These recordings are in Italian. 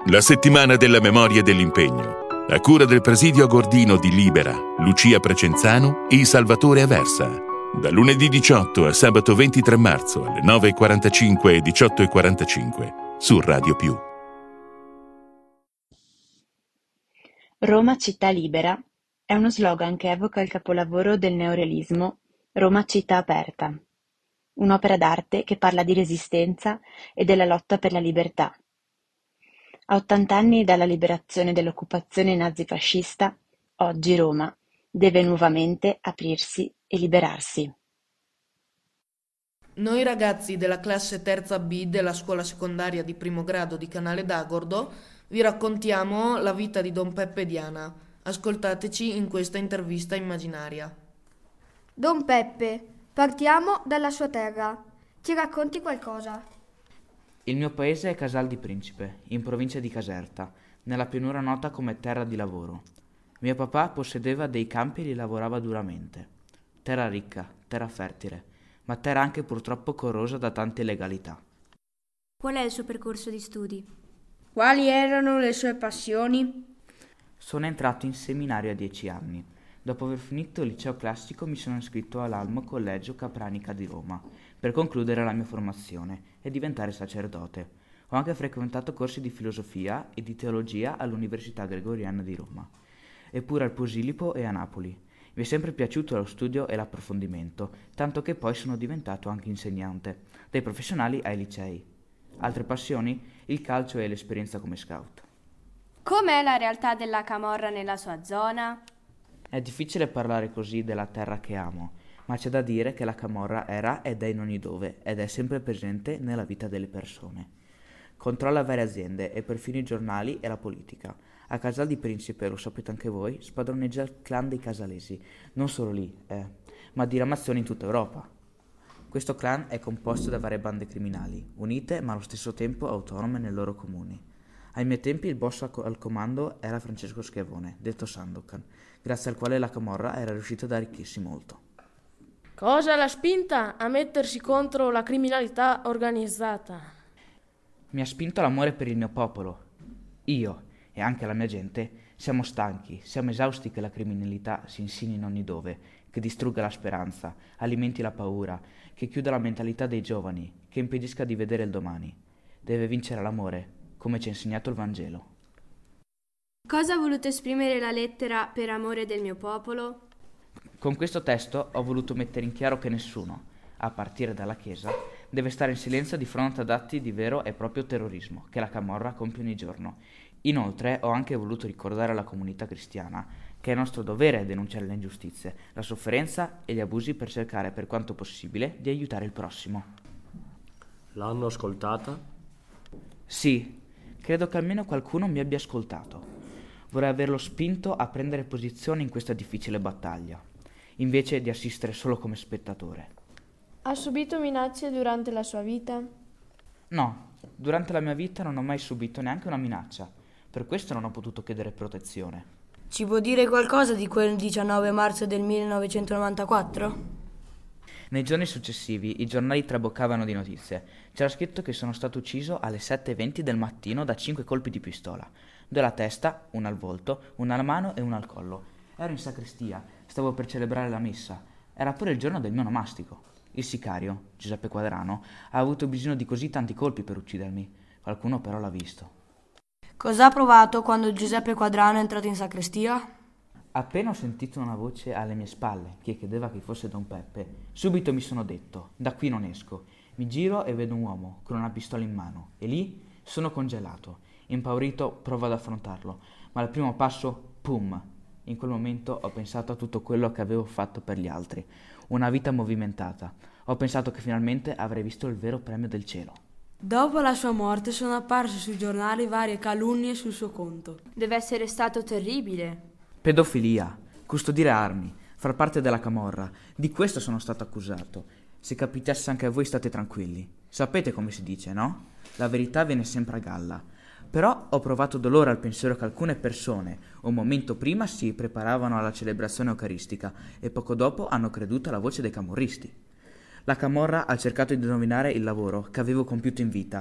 La settimana della memoria e dell'impegno, a cura del Presidio Agordino di Libera, Lucia Precenzano e Salvatore Aversa. Da lunedì 18 a sabato 23 marzo alle 9:45 e 18:45 su Radio Più. Roma città libera è uno slogan che evoca il capolavoro del neorealismo Roma città aperta, un'opera d'arte che parla di resistenza e della lotta per la libertà. A 80 anni dalla liberazione dall'occupazione nazifascista, oggi Roma deve nuovamente aprirsi e liberarsi. Noi ragazzi della classe terza B della scuola secondaria di primo grado di Canale d'Agordo vi raccontiamo la vita di Don Peppe Diana. Ascoltateci in questa intervista immaginaria. Don Peppe, partiamo dalla sua terra. Ci racconti qualcosa? Il mio paese è Casal di Principe, in provincia di Caserta, nella pianura nota come terra di lavoro. Mio papà possedeva dei campi e li lavorava duramente. Terra ricca, terra fertile, ma terra anche purtroppo corrosa da tante illegalità. Qual è il suo percorso di studi? Quali erano le sue passioni? Sono entrato in seminario a 10 anni. Dopo aver finito il liceo classico mi sono iscritto all'Almo Collegio Capranica di Roma per concludere la mia formazione e diventare sacerdote. Ho anche frequentato corsi di filosofia e di teologia all'Università Gregoriana di Roma, eppure al Posilipo e a Napoli. Mi è sempre piaciuto lo studio e l'approfondimento, tanto che poi sono diventato anche insegnante, dai professionali ai licei. Altre passioni? Il calcio e l'esperienza come scout. Com'è la realtà della camorra nella sua zona? È difficile parlare così della terra che amo, ma c'è da dire che la camorra era ed è in ogni dove ed è sempre presente nella vita delle persone. Controlla varie aziende e perfino i giornali e la politica. A Casal di Principe, lo sapete anche voi, spadroneggia il clan dei casalesi, non solo lì, ma diramazioni in tutta Europa. Questo clan è composto da varie bande criminali, unite ma allo stesso tempo autonome nei loro comuni. Ai miei tempi il boss al comando era Francesco Schiavone, detto Sandokan, grazie al quale la camorra era riuscita ad arricchirsi molto. Cosa l'ha spinta a mettersi contro la criminalità organizzata? Mi ha spinto l'amore per il mio popolo. Io e anche la mia gente siamo stanchi, siamo esausti che la criminalità si insini in ogni dove, che distrugga la speranza, alimenti la paura, che chiuda la mentalità dei giovani, che impedisca di vedere il domani. Deve vincere l'amore, come ci ha insegnato il Vangelo. Cosa ha voluto esprimere la lettera per amore del mio popolo? Con questo testo ho voluto mettere in chiaro che nessuno, a partire dalla Chiesa, deve stare in silenzio di fronte ad atti di vero e proprio terrorismo che la camorra compie ogni giorno. Inoltre ho anche voluto ricordare alla comunità cristiana che è nostro dovere denunciare le ingiustizie, la sofferenza e gli abusi per cercare per quanto possibile di aiutare il prossimo. L'hanno ascoltata? Sì, credo che almeno qualcuno mi abbia ascoltato. Vorrei averlo spinto a prendere posizione in questa difficile battaglia, invece di assistere solo come spettatore. Ha subito minacce durante la sua vita? No, durante la mia vita non ho mai subito neanche una minaccia, per questo non ho potuto chiedere protezione. Ci può dire qualcosa di quel 19 marzo del 1994? Nei giorni successivi i giornali traboccavano di notizie. C'era scritto che sono stato ucciso alle 7:20 del mattino da 5 colpi di pistola. 2 alla testa, 1 al volto, 1 alla mano e 1 al collo. Ero in sacrestia, stavo per celebrare la messa. Era pure il giorno del mio onomastico. Il sicario, Giuseppe Quadrano, ha avuto bisogno di così tanti colpi per uccidermi. Qualcuno però l'ha visto. Cosa ha provato quando Giuseppe Quadrano è entrato in sacrestia? Appena ho sentito una voce alle mie spalle che chiedeva chi fosse Don Peppe, subito mi sono detto, da qui non esco. Mi giro e vedo un uomo con una pistola in mano e lì sono congelato. Impaurito provo ad affrontarlo, ma al primo passo, pum! In quel momento ho pensato a tutto quello che avevo fatto per gli altri. Una vita movimentata. Ho pensato che finalmente avrei visto il vero premio del cielo. Dopo la sua morte sono apparse sui giornali varie calunnie sul suo conto. Deve essere stato terribile. Pedofilia, custodire armi, far parte della camorra. Di questo sono stato accusato. Se capitasse anche a voi state tranquilli. Sapete come si dice, no? La verità viene sempre a galla. Però ho provato dolore al pensiero che alcune persone, un momento prima, si preparavano alla celebrazione eucaristica e poco dopo hanno creduto alla voce dei camorristi. La camorra ha cercato di dominare il lavoro che avevo compiuto in vita.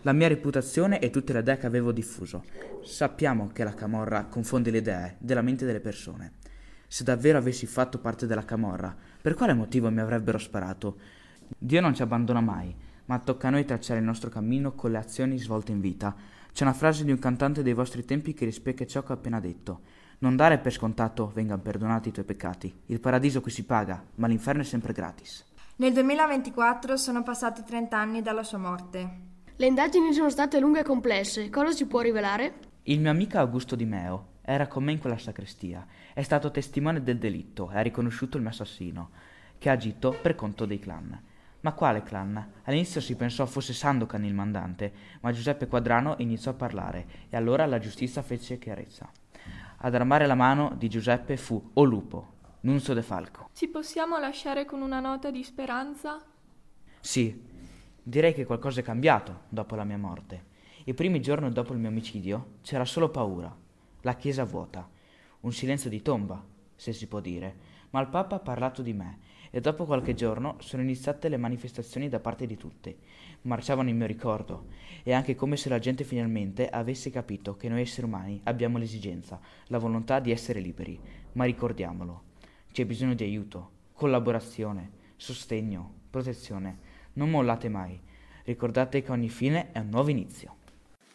la mia reputazione e tutte le idee che avevo diffuso. Sappiamo che la camorra confonde le idee della mente delle persone. Se davvero avessi fatto parte della camorra, per quale motivo mi avrebbero sparato? Dio non ci abbandona mai, ma tocca a noi tracciare il nostro cammino con le azioni svolte in vita. C'è una frase di un cantante dei vostri tempi che rispecchia ciò che ho appena detto. Non dare per scontato vengano perdonati i tuoi peccati. Il paradiso qui si paga, ma l'inferno è sempre gratis. Nel 2024 sono passati 30 anni dalla sua morte. Le indagini sono state lunghe e complesse. Cosa ci può rivelare? Il mio amico Augusto Di Meo era con me in quella sacrestia. È stato testimone del delitto e ha riconosciuto il mio assassino, che ha agito per conto dei clan. Ma quale clan? All'inizio si pensò fosse Sandokan il mandante, ma Giuseppe Quadrano iniziò a parlare e allora la giustizia fece chiarezza. Ad armare la mano di Giuseppe fu Olupo, Nunzio De Falco. Ci possiamo lasciare con una nota di speranza? Sì, direi che qualcosa è cambiato dopo la mia morte. I primi giorni dopo il mio omicidio c'era solo paura, la chiesa vuota, un silenzio di tomba, se si può dire, ma il Papa ha parlato di me e dopo qualche giorno sono iniziate le manifestazioni da parte di tutti. Marciavano in mio ricordo, è anche come se la gente finalmente avesse capito che noi esseri umani abbiamo l'esigenza, la volontà di essere liberi, ma ricordiamolo, c'è bisogno di aiuto, collaborazione, sostegno, protezione. Non mollate mai, ricordate che ogni fine è un nuovo inizio.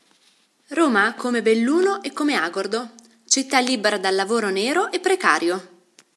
Roma come Belluno e come Agordo, città libera dal lavoro nero e precario.